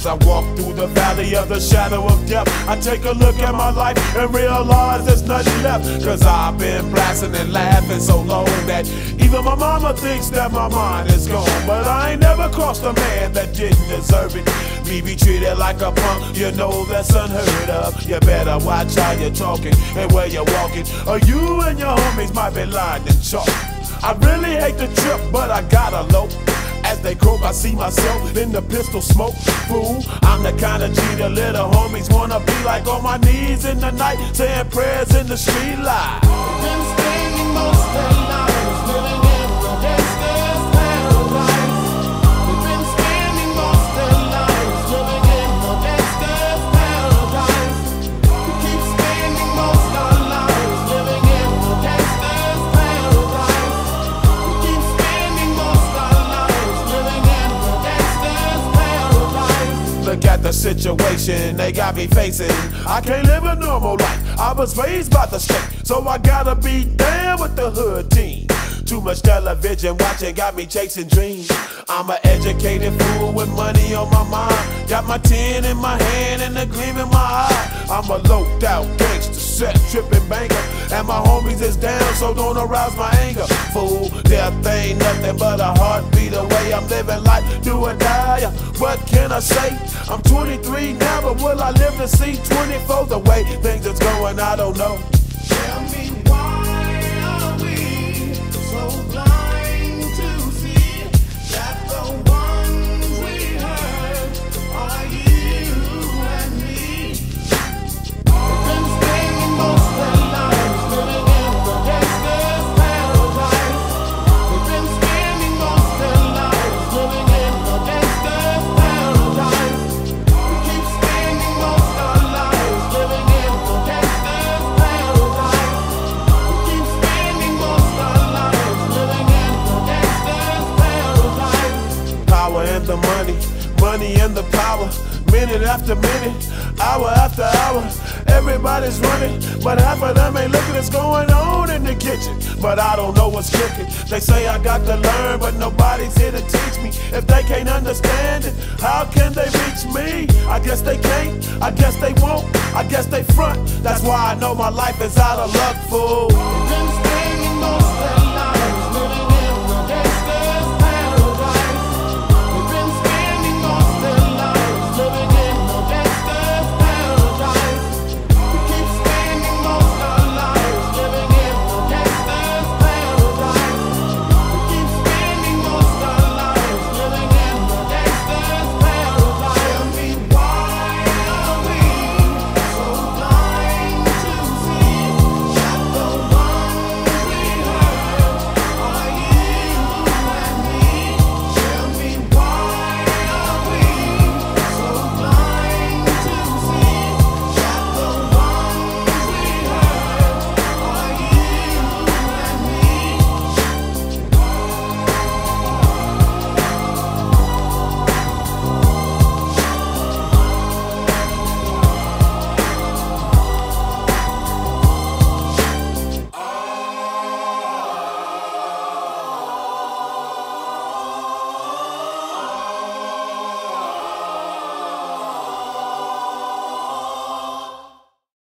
As I walk through the valley of the shadow of death, I take a look at my life and realize there's nothing left. Cause I've been blasting and laughing so long that even my mama thinks that my mind is gone. But I ain't never crossed a man that didn't deserve it. Me be treated like a punk, you know that's unheard of. You better watch how you're talking and where you're walking, or you and your homies might be lined in chalk. I really hate the trip, but I gotta low. As they croak, I see myself in the pistol smoke. Fool, I'm the kind of G the little homies wanna be like, on my knees in the night, saying prayers in the street light. Been spending most their lives living in the gangster's paradise. We've been spending most their lives living in the gangster's paradise. We keep spending most our lives living in the gangster's paradise. We keep spending most our lives living in the gangster's paradise. Look at the situation they got me facing. I can't live a normal life. I was raised by the state, so I gotta be down with the hood team. Too much television watching got me chasing dreams. I'm an educated fool with money on my mind. Got my tin in my hand and a gleam in my eye. I'm a loped out gangster, set tripping banker, and my homies is down, so don't arouse my anger. Fool, death ain't nothing but a heartbeat away. I'm living life, do or die. What can I say? I'm 23 now, but will I live to see 24? The way things is going, I don't know. Tell me, why are we so blind to see that the ones we hurt are you and me? We've been spending most their lives living in the gangster's paradise. We've been spending most their lives living in the gangster's paradise. We keep spending most our lives living in the gangster's paradise. We keep spending most our lives living in the gangster's paradise. Power and the money, money and the power. Minute after minute, hour after hour, everybody's running, but half of them ain't looking what's going on in the kitchen. But I don't know what's cooking. They say I got to learn, but nobody's here to teach me. If they can't understand it, how can they reach me? I guess they can't, I guess they won't, I guess they front. That's why I know my life is out of luck, fool. We've been spending most